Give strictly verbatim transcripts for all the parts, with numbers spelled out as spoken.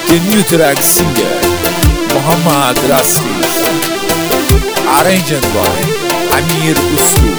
The new track singer Muhammad Rasmi, arranged by Amir Uslu.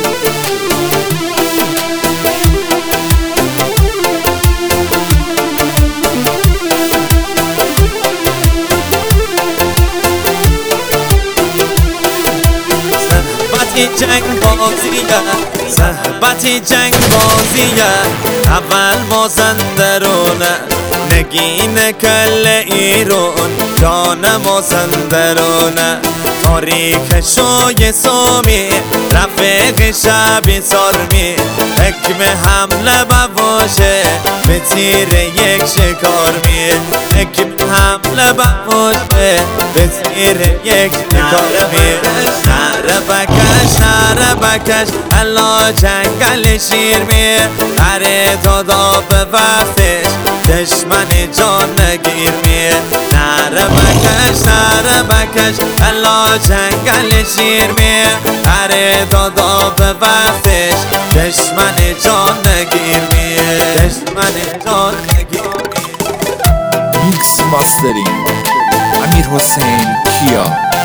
جنگ بازیه صحبتی جنگ بازیه اول مازندرونه نگین کل ایران جان مازندرونه تاریخ شوی سامی رفیق شبی سالمی حکم حمله بواشه به تیر یک شکار می حکم حمله بواشه به تیر یک شکار می نره بکش نره بکش الله جنگل شیر می هره دادا به وقتش دشمن جان نگیر می نره بکش نره بکش الله جنگل شیر می هره دادا به وقتش دشمن جان نگیر می دشمن جان نگیر می. Mix Mastering Amir Hossein Kia.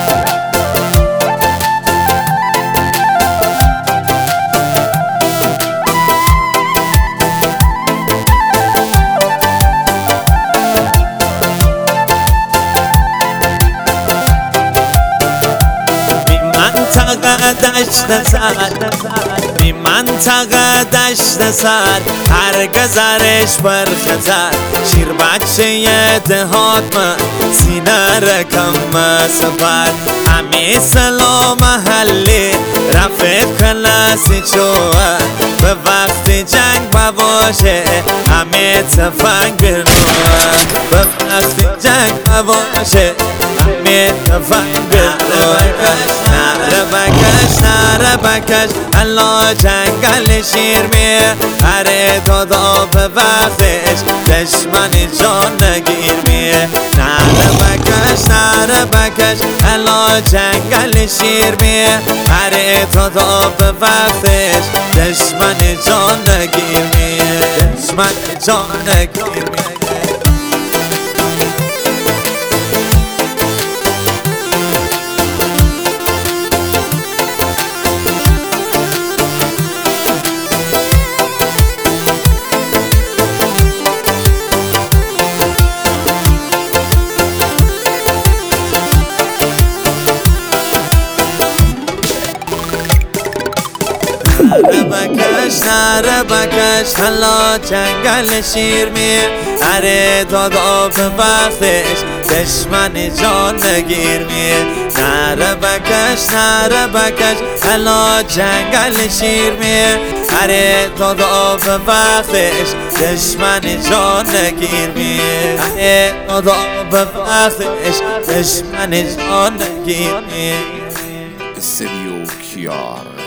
دشت سر بی منطقه دشت سر هر گذرش بر خطر شیر بچه دهات من سینه رکم سفر همین سلام محلی رفیق کلاسی چوه به وقت جنگ بواشه همین تفنگ برنوه به وقت جنگ بواشه همین تفنگ برنوه نره بکش نره بکش الله جنگل شیر می هره دادا به وقتش دشمن جان نگیر می نره بکش نره بکش الله جنگل شیر می هره دادا به وقتش دشمن جان نگیر می دشمن جان نگیر می. نره بکش نره بکش الله جنگل شیر می هره دادا به وقتش دشمن جان نگیر می نره بکش نره بکش الله جنگل شیر می هره دادا به وقتش دشمن جان نگیر می هره دادا به وقتش دشمن جان نگیر می. Studio Kiar.